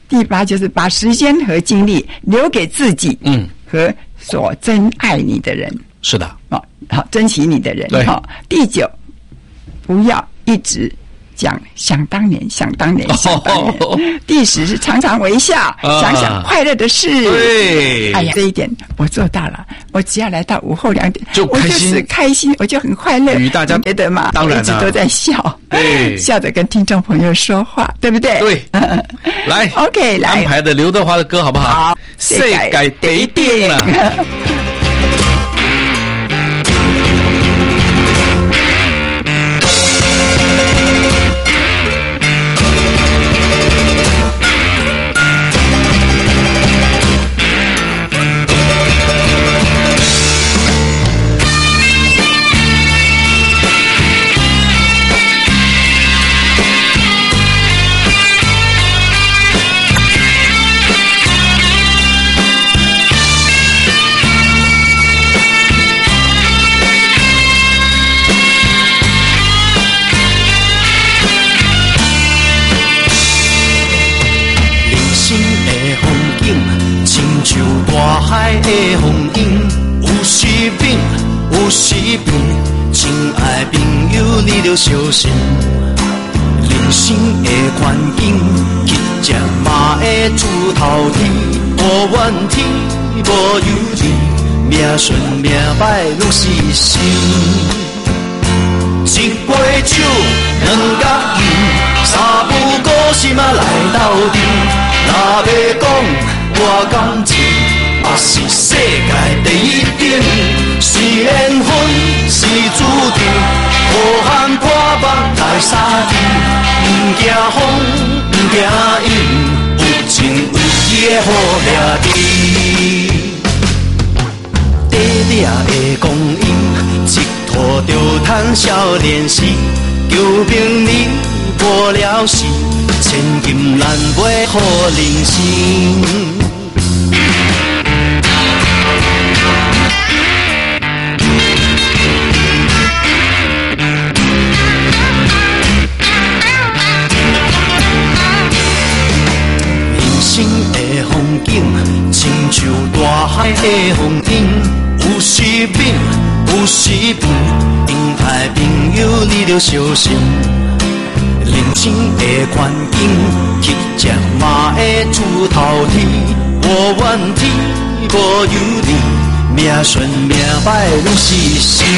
第8就是把时间和精力留给自己，和所真爱你的人。 是的， 好，珍惜你的人。 对， 第9，不要一直讲想当年。第10是常常微笑，想想快乐的事。 对， 哎呀，这一点我做到了。我只要来到午后2点， 就开心， 我就是开心，我就很快乐。 与大家觉得嘛， 当然一直都在笑， 对， 笑着跟听众朋友说话，对不对？ 对，来 ，OK， 来安排的刘德华的歌好不好？ 好， 世界第一定了。 大海的风涌，有时变，有时变。亲爱的朋友，你着小心。人生的环境，乞食嘛会出头天。无怨天，无尤人，命顺命歹拢是心。一杯酒，两角银，3不五时嘛来斗阵。若要讲我感情，嘛是世界第一等。是缘分，是注定，好汉破目来相见。不惊风，不惊雨，有情有义的好兄弟。短短的光阴，一拖就赚少年时。求名利无了时，千金难买好人生。亲像大海的风涌，有时变，有时变。亲爱朋友，你着小心。人生的环境，乞食嘛会出头天。无怨天，无尤人，命顺命歹拢是心。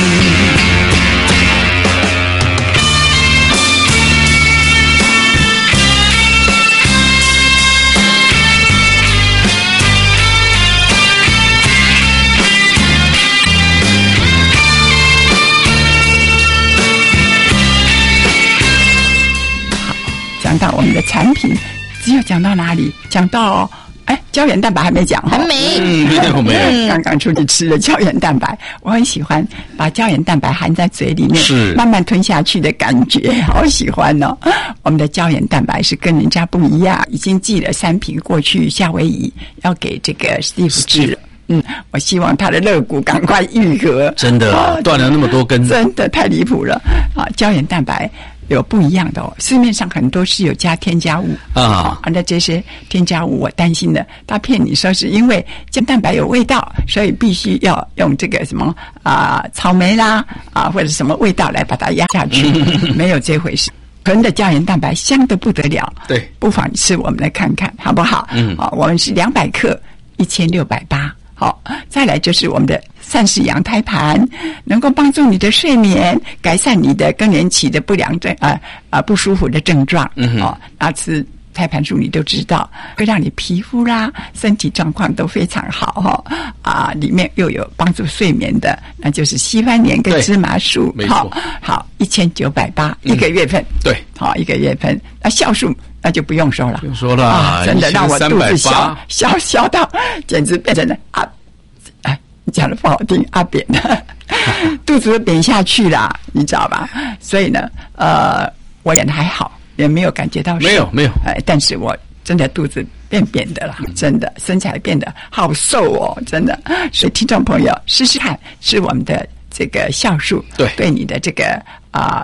讲到我们的产品，只有讲到哪里？讲到胶原蛋白还没讲， 还没， 没有， 刚刚出去吃了胶原蛋白，我很喜欢把胶原蛋白含在嘴里面， 是慢慢吞下去的感觉，好喜欢哦。我们的胶原蛋白是跟人家不一样，已经寄了3瓶过去夏威夷，要给这个 Steve 吃了。我希望他的肋骨赶快愈合。 真的断了那么多根， 真的太离谱了啊！胶原蛋白有不一样的哦，市面上很多是有加添加物那这些添加物我担心的，他骗你说是因为胶原蛋白有味道，所以必须要用这个什么草莓啦或者什么味道来把它压下去，没有这回事。纯的胶原蛋白香得不得了， 对， 不妨吃我们来看看好不好？我们是200克1680。好，再来就是我们的膳食羊胎盘，能够帮助你的睡眠，改善你的更年期的不良症不舒服的症状。吃胎盘素你都知道，会让你皮肤啦、身体状况都非常好里面又有帮助睡眠的，那就是西番莲跟芝麻素。 没错， 好，1980一个月份。 对， 好1个月份。那酵素那就不用说了， 不用说了， 真的让我肚子小到简直变成了讲的不好听，阿扁肚子都扁下去了，你知道吧？所以呢，我也还好，也没有感觉到瘦， 没有， 但是我真的肚子变扁的了，真的身材变得好瘦哦，真的。所以听众朋友试试看，吃我们的这个酵素，对你的这个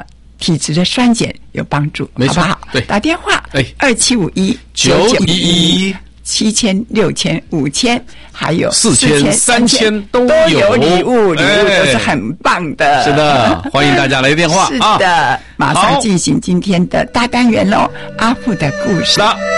体质的衰减有帮助， 没错， 好不好？ 对， 打电话 27519911。 7000、6000、5000，还有 4000、3000都有礼物，礼物都是很棒的。 是的，欢迎大家来电话。 是的，马上进行今天的大单元喽，阿富的故事。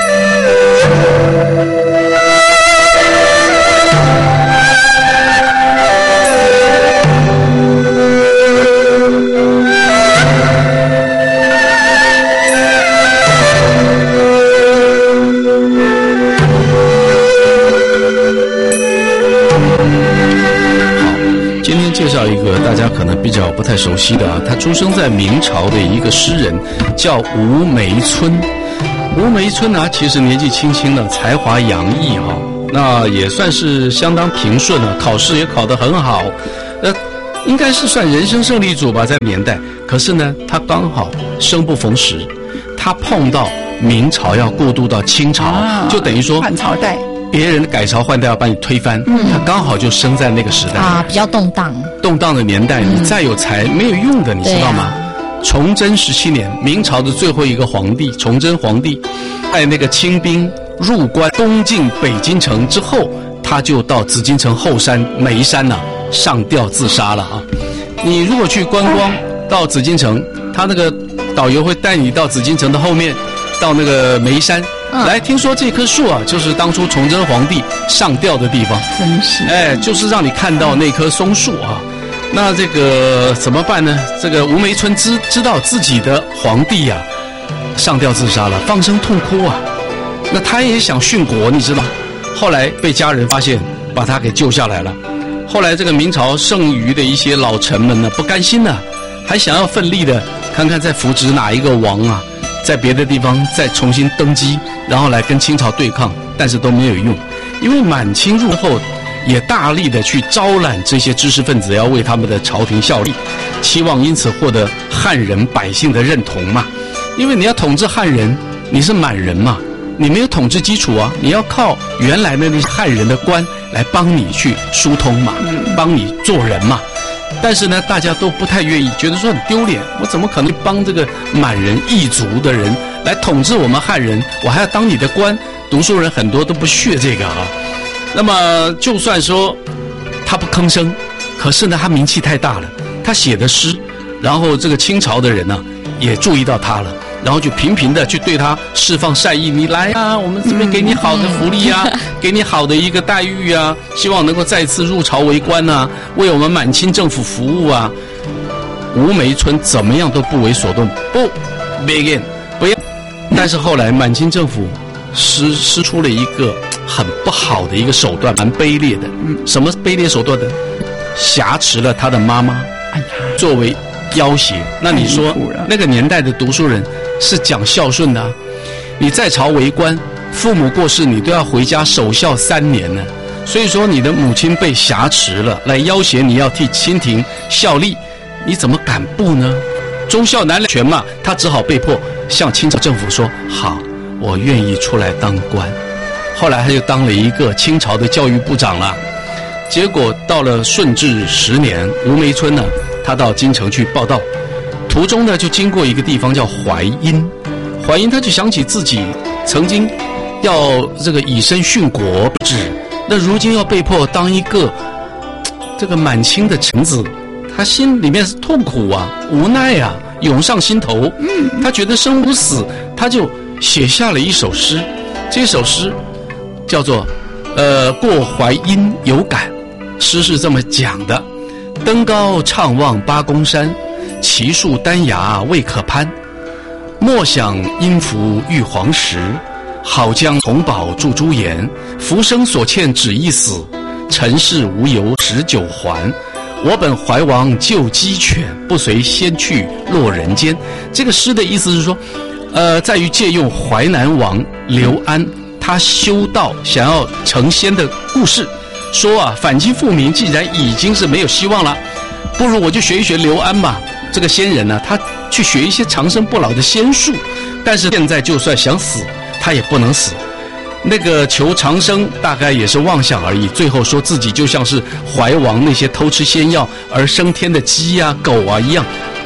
介绍一个大家可能比较不太熟悉的啊，他出生在明朝的一个诗人，叫吴梅村。吴梅村呢，其实年纪轻轻的，才华洋溢哈，那也算是相当平顺了，考试也考得很好，应该是算人生胜利组吧，在年代。可是呢，他刚好生不逢时，他碰到明朝要过渡到清朝，就等于说换朝代。 别人改朝换代要把你推翻，他刚好就生在那个时代啊，比较动荡的年代，你再有才没有用的，你知道吗？崇祯17年，明朝的最后一个皇帝崇祯皇帝，在那个清兵入关攻进北京城之后，他就到紫禁城后山眉山上吊自杀了啊！你如果去观光到紫禁城，他那个导游会带你到紫禁城的后面，到那个眉山。来，听说这棵树啊，就是当初崇祯皇帝上吊的地方， 真是， 就是让你看到那棵松树啊。那这个怎么办呢？这个吴梅村知道自己的皇帝啊上吊自杀了，放声痛哭啊。那他也想殉国，你知道，后来被家人发现，把他给救下来了。后来这个明朝剩余的一些老臣们呢，不甘心呢，还想要奋力的看看再扶植哪一个王啊。在别的地方再重新登基，然后来跟清朝对抗，但是都没有用，因为满清入后也大力的去招揽这些知识分子，要为他们的朝廷效力，期望因此获得汉人百姓的认同嘛。因为你要统治汉人，你是满人嘛，你没有统治基础啊，你要靠原来的那些汉人的官来帮你去疏通嘛，帮你做人嘛。但是呢，大家都不太愿意，觉得说很丢脸，我怎么可能帮这个满人异族的人来统治我们汉人？我还要当你的官？读书人很多都不屑这个啊。那么就算说他不吭声，可是呢，他名气太大了，他写的诗，然后这个清朝的人呢也注意到他了，然后就频频的去对他释放善意，你来啊，我们这边给你好的福利啊，给你好的一个待遇啊，希望能够再次入朝为官啊，为我们满清政府服务啊。吴梅村怎么样都不为所动，不 begin 不要。但是后来满清政府施出了一个很不好的一个手段，蛮卑劣的。什么卑劣手段呢？挟持了他的妈妈，作为要挟。那你说那个年代的读书人是讲孝顺的啊，你在朝为官，父母过世你都要回家守孝3年呢。所以说你的母亲被挟持了，来要挟你要替清廷效力，你怎么敢不呢？忠孝难全嘛，他只好被迫向清朝政府说好，我愿意出来当官。后来他就当了一个清朝的教育部长了。结果到了顺治10年，吴梅村呢，他到京城去报道，途中呢就经过一个地方叫淮阴，淮阴他就想起自己曾经要这个以身殉国不止，那如今要被迫当一个这个满清的臣子，他心里面是痛苦啊，无奈啊，涌上心头。他觉得生不死，他就写下了一首诗，这首诗叫做过淮阴有感。诗是这么讲的：登高怅望八公山，奇树丹崖未可攀。莫想因福遇黄石，好将同宝铸朱颜。浮生所欠只一死，尘世无由19还。我本怀王救鸡犬，不随先去落人间。这个诗的意思是说，在于借用淮南王刘安他修道想要成仙的故事，说啊，反清复明既然已经是没有希望了，不如我就学一学刘安吧。这个仙人呢，他去学一些长生不老的仙术，但是现在就算想死，他也不能死。那个求长生大概也是妄想而已，最后说自己就像是怀王那些偷吃仙药而升天的鸡啊狗啊一样，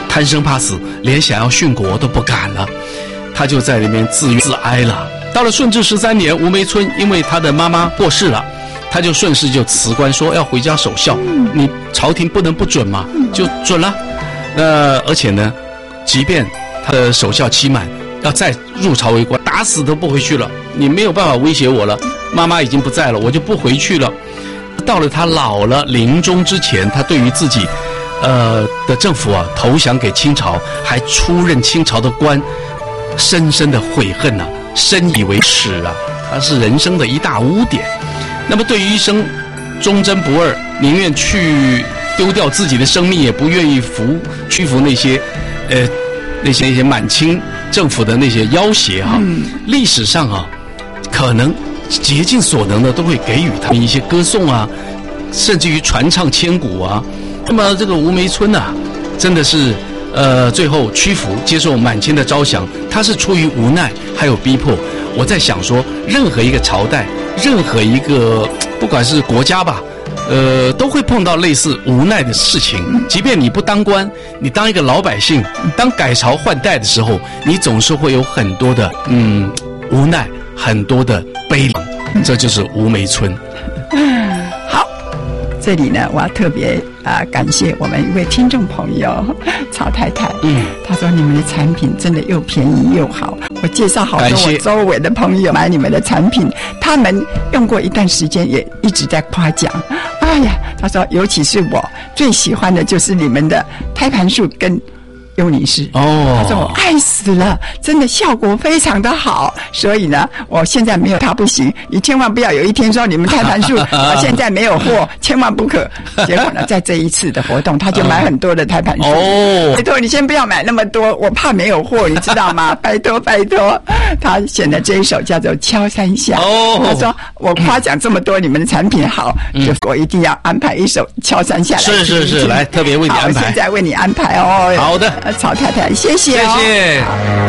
贪生怕死，连想要殉国都不敢了。他就在里面自怨自哀了。到了顺治13年，吴梅村因为他的妈妈过世了，他就顺势就辞官，说要回家守孝。你朝廷不能不准嘛，就准了。而且呢，即便他的守孝期满，要再入朝为官，打死都不回去了。你没有办法威胁我了，妈妈已经不在了，我就不回去了。到了他老了临终之前，他对于自己的政府啊投降给清朝，还出任清朝的官，深深的悔恨啊，深以为耻啊，他是人生的一大污点。那么对于一生忠贞不二，宁愿去丢掉自己的生命，也不愿意屈服那些满清政府的那些要挟哈。历史上啊，可能竭尽所能的都会给予他们一些歌颂啊，甚至于传唱千古啊。那么这个吴梅村啊，真的是最后屈服接受满清的招降，他是出于无奈还有逼迫。我在想说，任何一个朝代，任何一个不管是国家吧，都会碰到类似无奈的事情。即便你不当官，你当一个老百姓，当改朝换代的时候，你总是会有很多的无奈，很多的悲凉。这就是吴梅村。 好，这里呢，我要特别感谢我们一位听众朋友曹太太。她说你们的产品真的又便宜又好。我介绍好多我周围的朋友买你们的产品，他们用过一段时间，也一直在夸奖。哎呀，他说尤其是我最喜欢的就是你们的胎盘素跟幽宁氏。他说我爱死了，真的效果非常的好。所以呢，我现在没有它不行，你千万不要有一天说你们胎盘素现在没有货，千万不可。结果呢，在这一次的活动，他就买很多的胎盘素。拜托你先不要买那么多，我怕没有货，你知道吗？拜托拜托。他选的这一首叫做《敲三下》。他说我夸奖这么多你们的产品好，就我一定要安排一首《敲三下》来。 是，来特别为你安排。 现在为你安排哦。 好的。 曹太太，谢谢哦。 谢谢。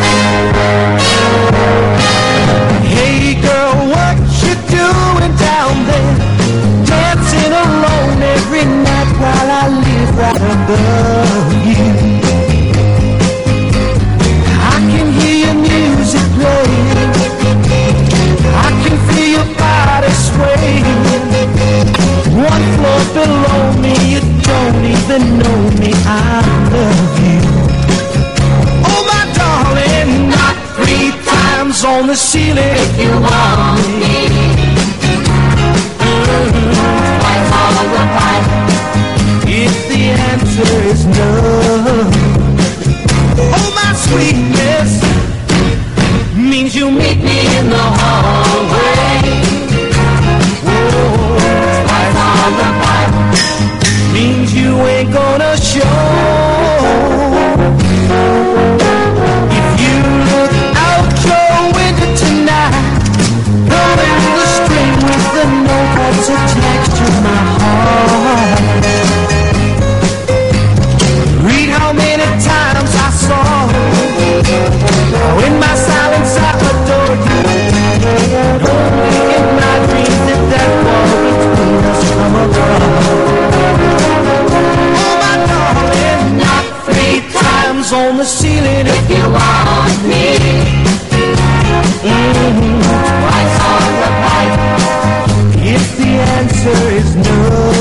Hey girl, what you doing down there? Dancing alone every night while I live right above you. I can hear your music playing. I can feel your body swaying. One floor below me, you don't even know me. I love you.Oh my darling, knock 3 times on the ceiling if you want me. Twice on the pipe if the answer is no. Oh my sweetness means you meet me in the hallway. Oh, twice on the pipe means you ain't gonna show.Attached to my heart. Read how many times I saw in my silence I adored you. Only in my dreams did that wall between us come apart. Oh my darling, knock 3 times on the ceiling if you want me. Twice on the pipe.If the answer is no,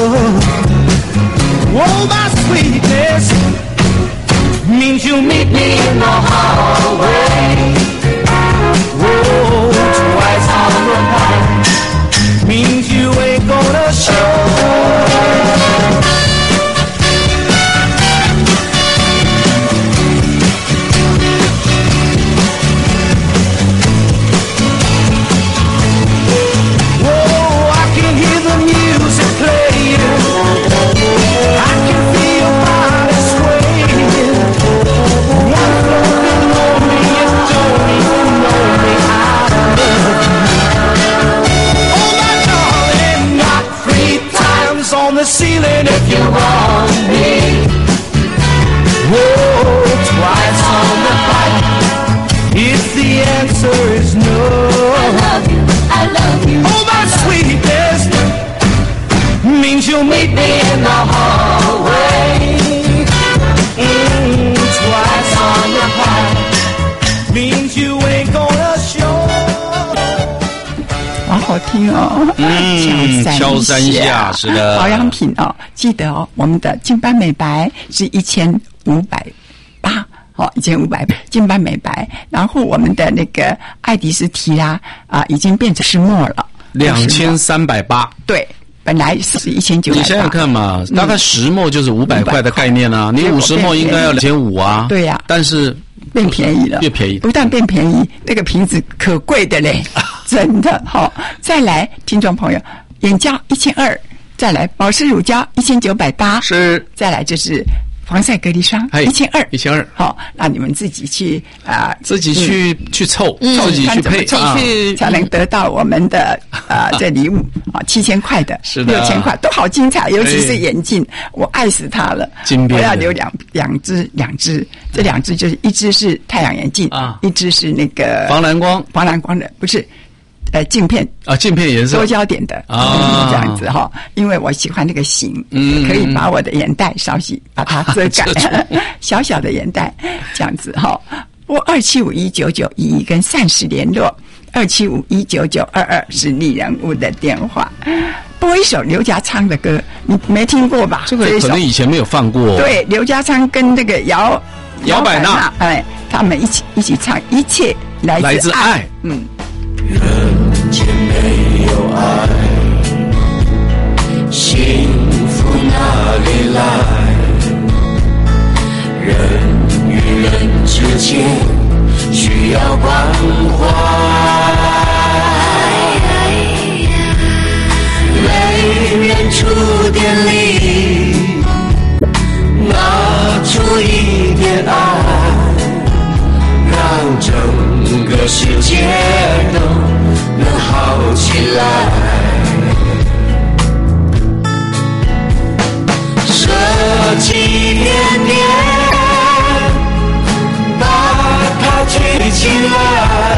oh my sweetness means you meet me in the hallway. Oh, twice on the pipe means you ain't gonna show.The ceiling if you want me. Whoa, twice on the pipe if the answer is no. I love you, oh my sweetness means you'll meet me in the hallway. 好听哦。 敲三下，是的。 保养品哦，记得哦，我们的净斑美白是1580。1500净斑美白，然后我们的那个爱迪斯提拉已经变成石墨了 ，2380。 对，本来是1900。 你想想看嘛，大概石墨就是500块的概念啊，你50墨应该要2500啊。 对呀， 但是变便宜了， 越便宜， 不但变便宜，那个瓶子可贵的嘞，真的。好，再来，听众朋友，眼胶1200，再来保湿乳胶1980， 是， 再来就是防晒隔离霜1200，好，那你们自己去自己去凑，自己去配， 才能得到我们的这礼物7000块的，6000块都好精彩，尤其是眼镜，我爱死它了。我要留两只，这2只就是一只是太阳眼镜一只是那个防蓝光的，不是。镜片镜片颜色多焦点的这样子哈，因为我喜欢那个型，可以把我的眼袋稍许把它遮盖，小小的眼袋这样子哈。拨27519911跟善时联络，27519922是丽人物的电话。播一首刘家昌的歌，你没听过吧？ 这个可能以前没有放过。 对，刘家昌跟那个姚百娜，他们一起唱《一切来自爱》。 人间没有爱，幸福哪里来？人与人之间需要关怀，每人出点力，拿出一点爱，让整个世界都能好起来。舍弃一点点，把它举起来，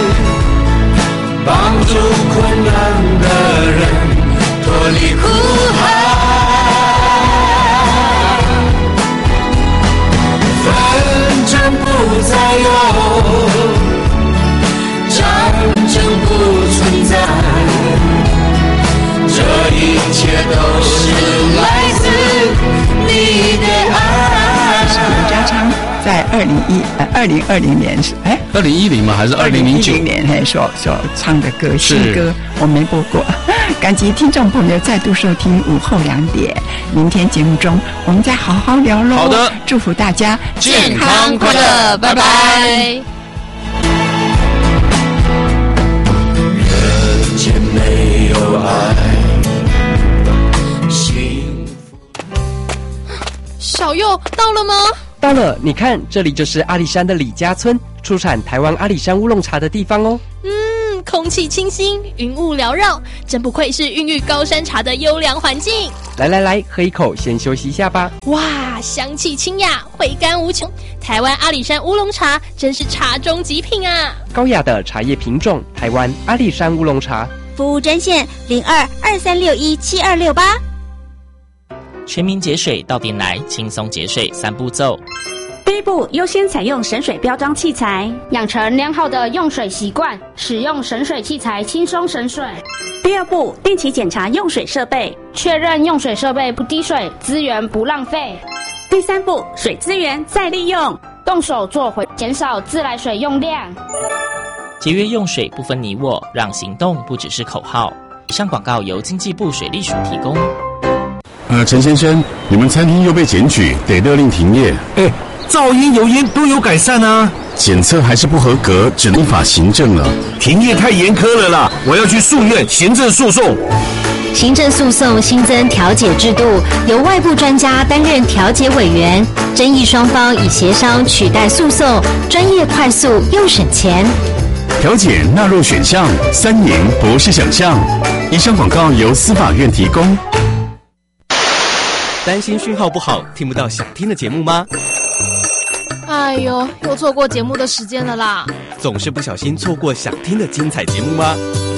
帮助困难的人脱离苦海。纷争不再有，战争不存在，这一切都是来自你的爱。 是刘家昌在2020年 2010吗？还是2009 年所唱的歌，新歌我没播过。感激听众朋友再度收听午后2点，明天节目中我们再好好聊喽。 好的， 祝福大家健康快乐，拜拜。 人间没有爱，幸福。 小佑到了吗？ 到了，你看，这里就是阿里山的李家村，出产台湾阿里山乌龙茶的地方哦。 空气清新，云雾缭绕，真不愧是孕育高山茶的优良环境。 来，喝一口，先休息一下吧。 哇，香气清雅，回甘无穷。台湾阿里山乌龙茶真是茶中极品啊！ 高雅的茶叶品种，台湾阿里山乌龙茶。 服务专线0223617268。 全民节水到点来，轻松节水3步骤。 第一步，优先采用省水标章器材， 养成良好的用水习惯，使用省水器材轻松省水。 第二步，定期检查用水设备， 确认用水设备不滴水，资源不浪费。 第三步，水资源再利用， 动手做回，减少自来水用量。 节约用水不分你我，让行动不只是口号。以上广告由经济部水利署提供。 陈先生，你们餐厅又被检举，得勒令停业。 噪音、油烟都有改善啊， 检测还是不合格，只能依法行政了。 停业太严苛了啦，我要去诉愿行政诉讼。 行政诉讼新增调解制度，由外部专家担任调解委员，争议双方以协商取代诉讼，专业、快速又省钱。 调解纳入选项，3年不是想象。以上广告由司法院提供。 担心讯号不好，听不到想听的节目吗？ 哎呦，又错过节目的时间了啦！ 总是不小心错过想听的精彩节目吗？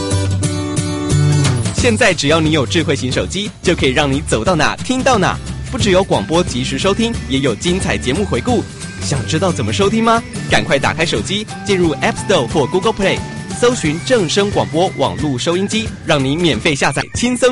现在只要你有智慧型手机，就可以让你走到哪听到哪。不只有广播及时收听，也有精彩节目回顾。想知道怎么收听吗？赶快打开手机，进入 App Store 或 Google Play， 搜寻正声广播网络收音机，让你免费下载，轻松